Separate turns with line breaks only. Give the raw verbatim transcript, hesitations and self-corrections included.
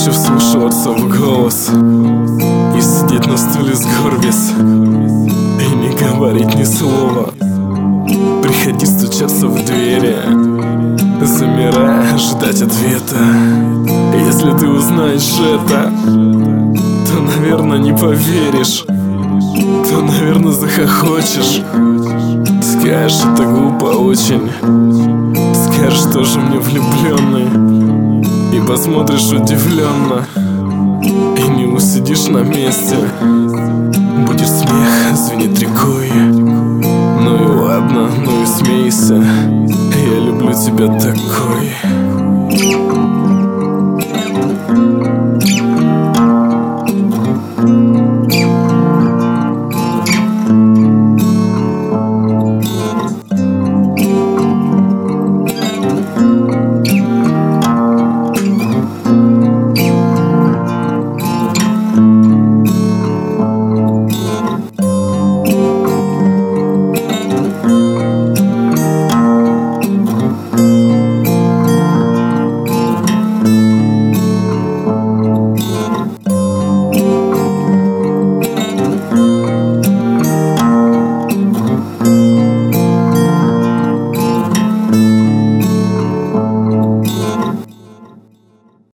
еще вслушиваться в голос и сидеть на стуле сгорбясь и не говорить ни слова. Приходи стучаться в двери, замирая, ждать ответа. Если ты узнаешь это, то, наверное, не поверишь, то, наверное, захохочешь. Скажешь, это глупо очень, скажешь, тоже мне влюбленный, и посмотришь удивленно, и не усидишь на месте. Будет смех, звенит рекой. Ну и ладно, ну и смейся, я люблю тебя такой.